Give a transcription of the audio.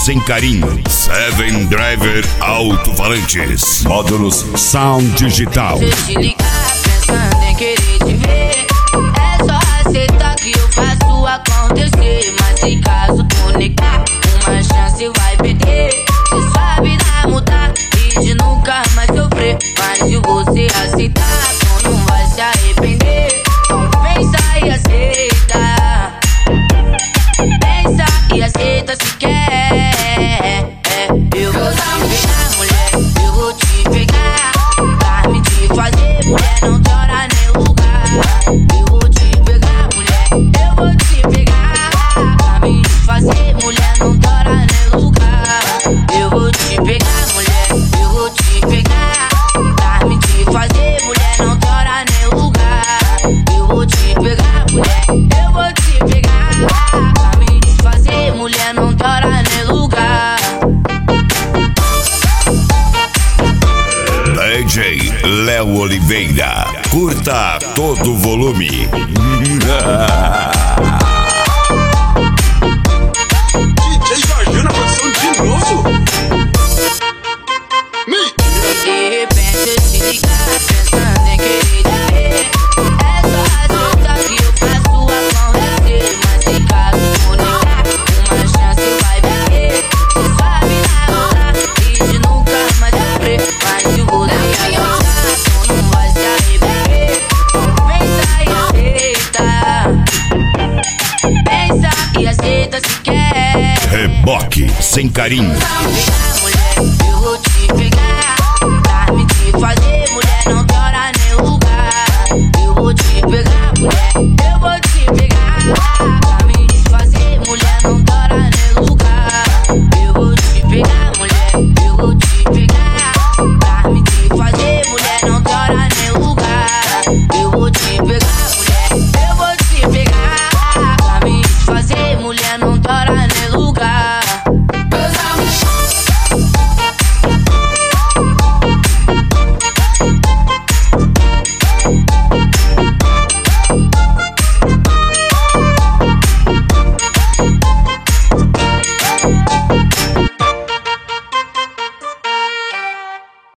sem carinho. Seven Driver Alto-Falantes. Módulos Sound Digital. Se eu te ligar pensando em querer te ver, é só aceitar que eu faço acontecer. Mas se caso tu negar, uma chance vai perder. Se sua vida mudar e de nunca mais sofrer, mas se você aceitar, tu não vai se arrepender. Então pensa e aceita. Pensa e aceita se quer. Eu vou te pegar, mulher, eu vou te pegar. Pra me te fazer, mulher, não tem hora nem lugar. Eu vou te pegar, mulher, eu vou te pegar. Pra me te fazer, mulher, não tem hora nem lugar. Eu vou te pegar, mulher, eu vou te pegar. Pra me te fazer, mulher, não tem hora nem lugar. Eu vou te pegar, mulher, eu vou te pegar. Pra me te fazer, mulher, não tem hora nem lugar. DJ Léo Oliveira. Curta todo o volume. DJ Jorginho na produção de novo. De repente eu te ligar pensando em querer te ver, é só aceitar que eu faço acontecer. Mas se caso tu negar, uma chance vai perder. Se sua vida mudar e de nunca mais sofrer, mas se você aceitar, tu não vai se arrepender. Pensa e aceita. Pensa e aceita se quer. Reboque sem carinho. Pegar,